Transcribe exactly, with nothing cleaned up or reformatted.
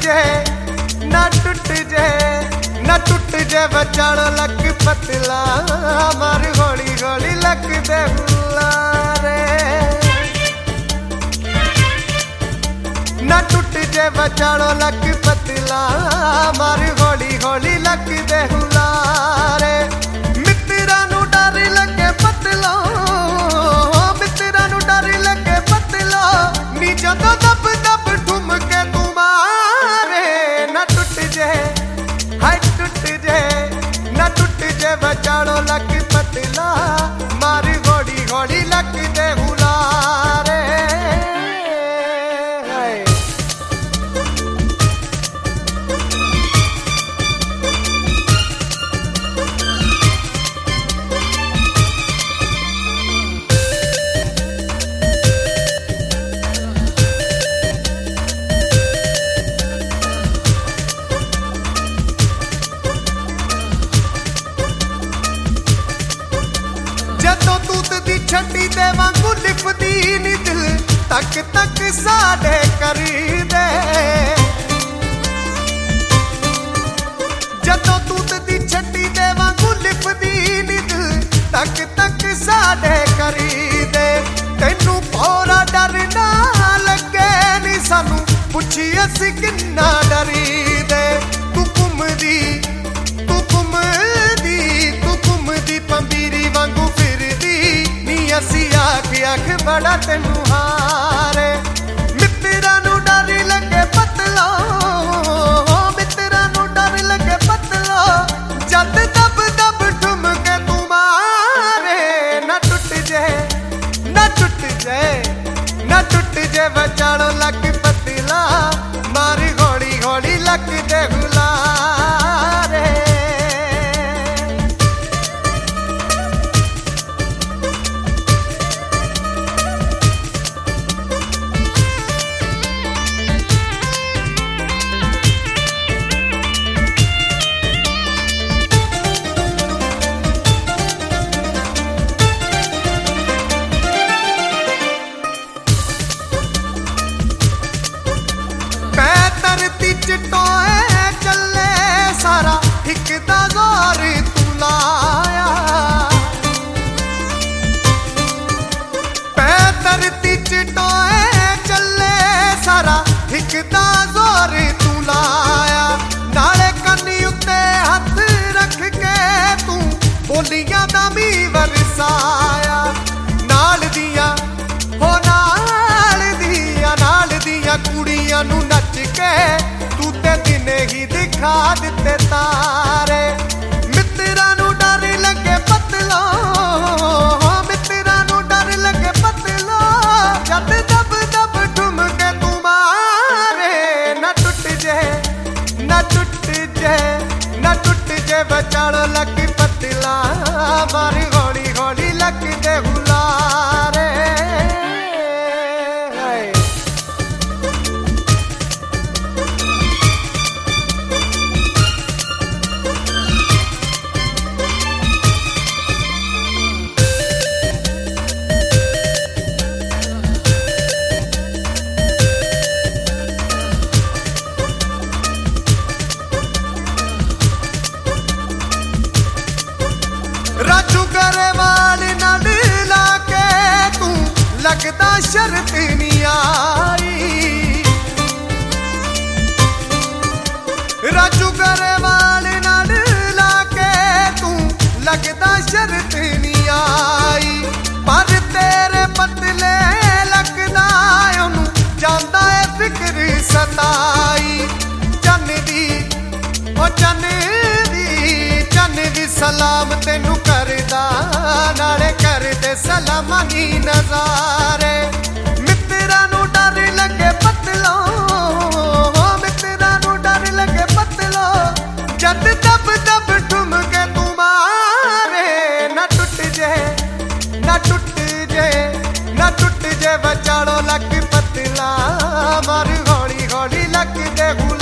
जे ना टूट जे ना टूट जे बचाड़ो लक पतला मार गोली गोली लक दे रे ना टूट जे बचाड़ो लक पतला मार गोली गोली लक दे रे मित्रा नु डर लगे पतला मित्रा नु डर लगे पतला नी जदों दब दब ठुम के तुम्हारे ना टूट जे हाय टूट जे ना टूट जे बचाड़ो लक पतला मार गोड़ी गोड़ी लक दे रे जदों तूत दी छड्डी दे वांगू लिपदी नी दिल तक तक साडे करी दे जदों तूत दी छड्डी दे वांगू लिपदी नी दिल तक तक साडे करी दे तैनू पौरा डर ना लगे नी सानू पुछी असी किन्ना डरी दे तू घुमदी तू घुमदी तू घुमदी पंबीरी वांगू असी आख आख बड़ा तेनू हारे मित्रा नु डर लगे पतला मित्रा नु डर लगे पतला जद दब दब ठुम के तुम्हारे ना टूट जे ना टूट जे ना टूट जे बचाड़ो लक पतला मार घोड़ी घोड़ी लक दे रे टोए चले सारा हिकदा जोर तू लाया पै धरती च टोए चले सारा हिकदा जोर तू लाया नाले कन्नी उत्ते हथ रख के तू बोलियां दा मी वरसाया नाल दिया हो नाल दिया नाल दिया कुड़ियां नू नच के दिने ही दिखा दिते तारे मित्रा नु डर लगे पतला मित्रा नु डर लगे पतला जद दब दब ठुम के तुम्हारे ना टूट जे ना टूट जे ना टूट जे बचाड़ो लक पतला मार घोड़ी घोड़ी लक दे रे राजू गरेवाल नाल लाके तू लगदा शर्त नहीं आई राजू गरेवाल नाल लाके तू लगदा शर्त नहीं आई पर तेरे पतले लगदा ओनू जांदा है फिक्र सताई चन दी ओ चन सलाम तेनू करदा नाले करदे सलामानी नजारे मित्रा नु डर लगे पतला मित्रा नु डर लगे पतला जद दब दब ठुम के तुम्हारे ना टूट जे ना टूट जे ना टूट जे बचाड़ो लक पतला मार घोड़ी घोड़ी लक दे